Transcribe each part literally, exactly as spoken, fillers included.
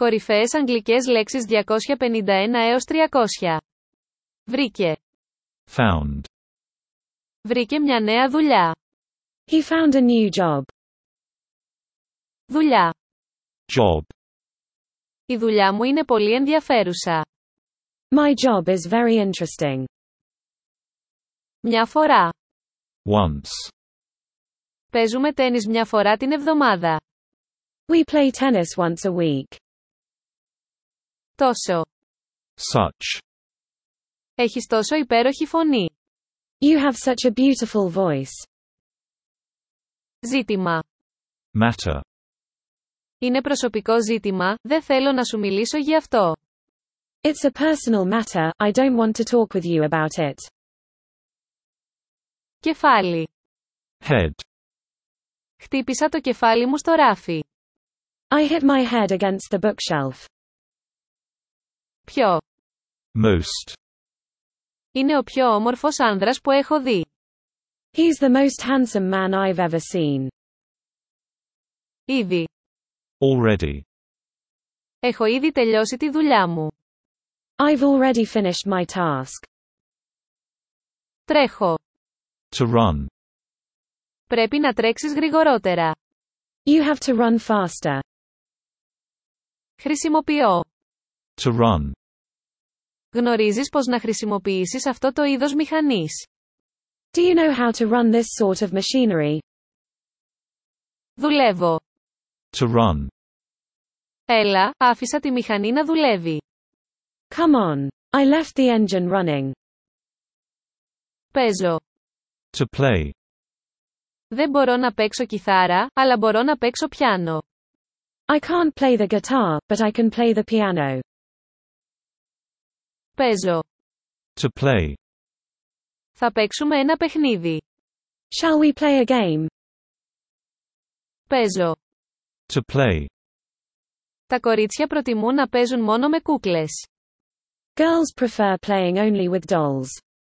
Κορυφαίες αγγλικές λέξεις διακόσια πενήντα ένα έως τριακόσια. Βρήκε. Found. Βρήκε μια νέα δουλειά. He found a new job. Δουλειά. Job. Η δουλειά μου είναι πολύ ενδιαφέρουσα. My job is very interesting. Μια φορά. Once. Παίζουμε τένις μια φορά την εβδομάδα. We play tennis once a week. Τόσο. Such. Έχεις τόσο υπέροχη φωνή. You have such a beautiful voice. Ζήτημα. Matter. Είναι προσωπικό ζήτημα, δεν θέλω να σου μιλήσω γι' αυτό. It's a personal matter, I don't want to talk with you about it. Κεφάλι. Head. Χτύπησα το κεφάλι μου στο ράφι. I hit my head against the bookshelf. Ποιο? Most. Είναι ο πιο όμορφος άνδρας που έχω δει. He's the most handsome man I've ever seen. Ήδη. Already. Έχω ήδη τελειώσει τη δουλειά μου. I've already finished my task. Τρέχω. To run. Πρέπει να τρέξεις γρηγορότερα. You have to run faster. Χρησιμοποιώ. To run. Γνωρίζεις πώς να χρησιμοποιήσεις αυτό το είδος μηχανής. Do you know how to run this sort of machinery? Δουλεύω. To run. Έλα, άφησα τη μηχανή να δουλεύει. Come on. I left the engine running. Παίζω. To play. Δεν μπορώ να παίξω κιθάρα, αλλά μπορώ να παίξω πιάνο. I can't play the guitar, but I can play the piano. Παίζω. To play. Θα παίξουμε ένα παιχνίδι. Shall we play a game? Παίζω. To play. Τα κορίτσια προτιμούν να παίζουν μόνο με κούκλες. Girls prefer playing only with dolls.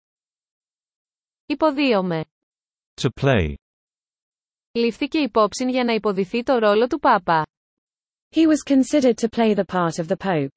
Υποδίωμαι. To play. Λήφθηκε υπόψη για να υποδηθεί το ρόλο του Πάπα. He was considered to play the part of the Pope.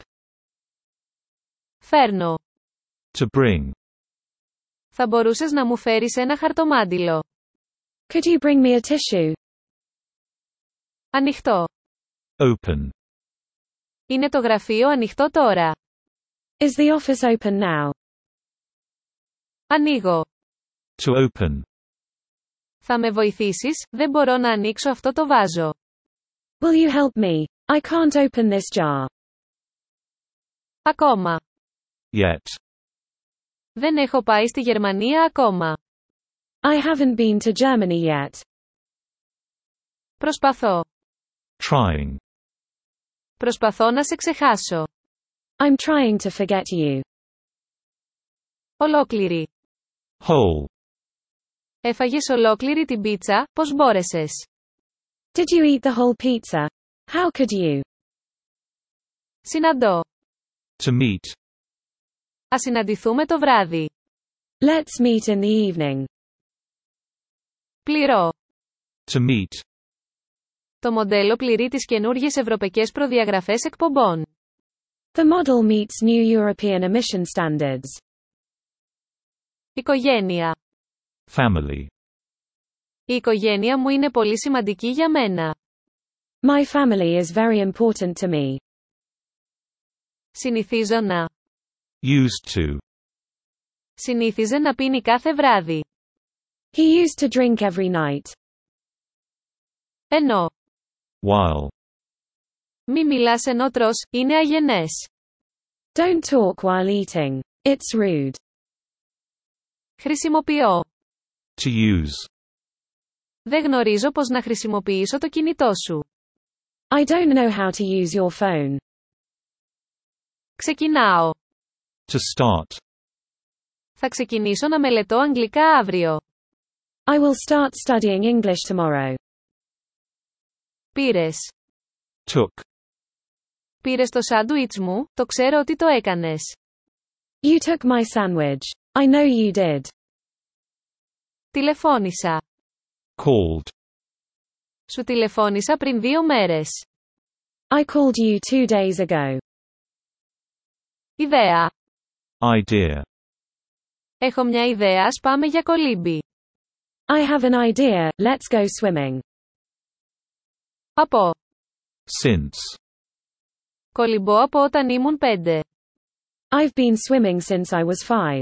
Φέρνω. To bring. Θα μπορούσες να μου φέρεις ένα χαρτομάντιλο. Could you bring me a tissue? Ανοιχτό. Open. Είναι το γραφείο ανοιχτό τώρα. Is the office open now? Ανοίγω. To open. Θα με βοηθήσεις, δεν μπορώ να ανοίξω αυτό το βάζο. Will you help me? I can't open this jar. Ακόμα. Yet. Δεν έχω πάει στη Γερμανία ακόμα. I haven't been to Germany yet. Προσπαθώ. Trying. Προσπαθώ να σε ξεχάσω. I'm trying to forget you. Ολόκληρη. Whole. Έφαγες ολόκληρη την πίτσα, πώς μπόρεσες? Did you eat the whole pizza? How could you? Συναντώ. To meet. Ας συναντηθούμε το βράδυ. Let's meet in the evening. Πληρώ. To meet. Το μοντέλο πληρεί τις καινούργιες ευρωπαϊκές προδιαγραφές εκπομπών. The model meets new European emission standards. Οικογένεια. Family. Η οικογένεια μου είναι πολύ σημαντική για μένα. My family is very important to me. Συνηθίζω να. Used to. Συνήθιζε να πίνει κάθε βράδυ. He used to drink every night. Ενώ. While. Μη μιλάς ενώ τρως, είναι αγενές. Don't talk while eating. It's rude. Χρησιμοποιώ. To use. Δεν γνωρίζω πώς να χρησιμοποιήσω το κινητό σου. I don't know how to use your phone. Ξεκινάω. To start. Θα ξεκινήσω να μελετώ αγγλικά αύριο. I will start studying English tomorrow. Πήρες. Took. Πήρες το σάντουιτς μου, το ξέρω ότι το έκανες. You took my sandwich. I know you did. Τηλεφώνησα. Called. Σου τηλεφώνησα πριν δύο μέρες. I called you two days ago. Ιδέα. Idea. Έχω μια ιδέα, ας πάμε για κολύμπι. I have an idea, let's go swimming. Από. Since. Κολυμπώ από όταν ήμουν πέντε. I've been swimming since I was five.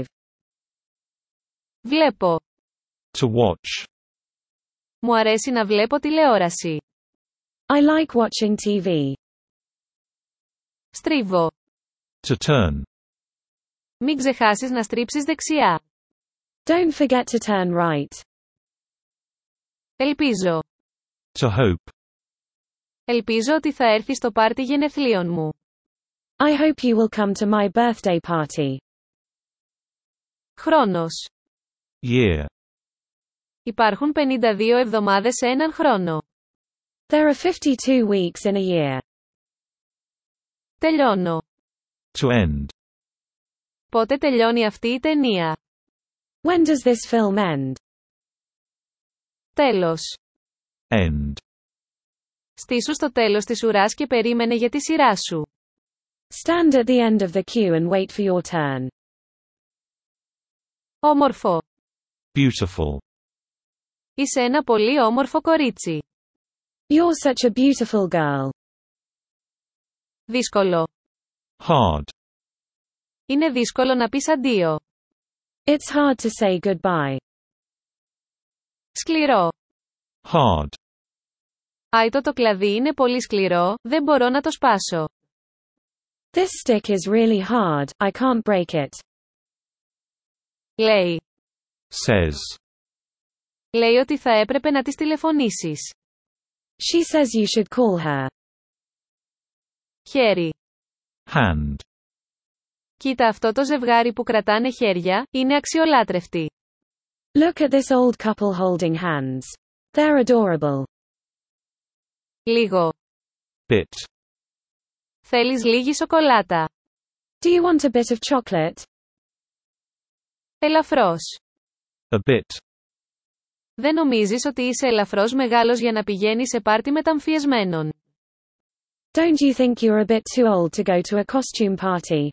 Βλέπω. To watch. Μου αρέσει να βλέπω τηλεόραση. I like watching T V. Στρίβω. To turn. Μην ξεχάσεις να στρίψεις δεξιά. Don't forget to turn right. Ελπίζω. To hope. Ελπίζω ότι θα έρθεις στο πάρτι γενεθλίων μου. I hope you will come to my birthday party. Χρόνος. Year. Υπάρχουν πενήντα δύο εβδομάδες σε έναν χρόνο. There are fifty-two weeks in a year. Τελειώνω. To end. Πότε τελειώνει αυτή η ταινία? When does this film end? Τέλος. End. Στήσου στο τέλος της ουράς και περίμενε για τη σειρά σου. Stand at the end of the queue and wait for your turn. Όμορφο. Beautiful. Είσαι ένα πολύ όμορφο κορίτσι. You're such a beautiful girl. Δύσκολο. Hard. Είναι δύσκολο να πεις αντίο. It's hard to say goodbye. Σκληρό. Hard. Άιτο, το κλαδί είναι πολύ σκληρό, δεν μπορώ να το σπάσω. This stick is really hard, I can't break it. Λέει. Says. Λέει ότι θα έπρεπε να της τηλεφωνήσεις. She says you should call her. Χέρι. Hand. Κοίτα αυτό το ζευγάρι που κρατάνε χέρια, είναι αξιολάτρευτοι. Look at this old couple holding hands. They're adorable. Λίγο. Bit. Θέλεις λίγη σοκολάτα? Do you want a bit of chocolate? Ελαφρώς. A bit. Δεν νομίζεις ότι είσαι ελαφρώς μεγάλος για να πηγαίνεις σε πάρτι μεταμφιεσμένων? Don't you think you're a bit too old to go to a costume party?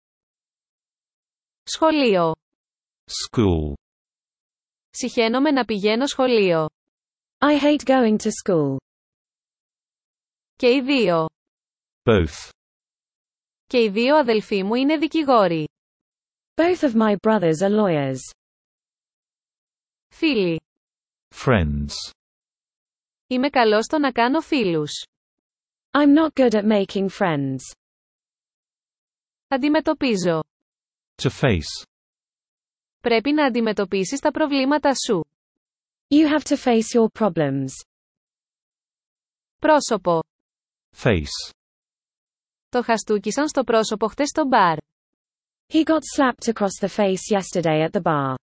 Σχολείο. School. Συχαίνομαι να πηγαίνω σχολείο. I hate going to school. Και οι δύο. Both. Και οι δύο αδελφοί μου είναι δικηγόροι. Both of my brothers are lawyers. Φίλοι. Friends. Είμαι καλός στο να κάνω φίλους. I'm not good at making friends. Αντιμετωπίζω. To face. Πρέπει να αντιμετωπίσεις τα προβλήματά σου. You have to face your problems. Πρόσωπο. Face. Το χαστούκισαν στο πρόσωπο χτες στο μπαρ. He got slapped across the face yesterday at the bar.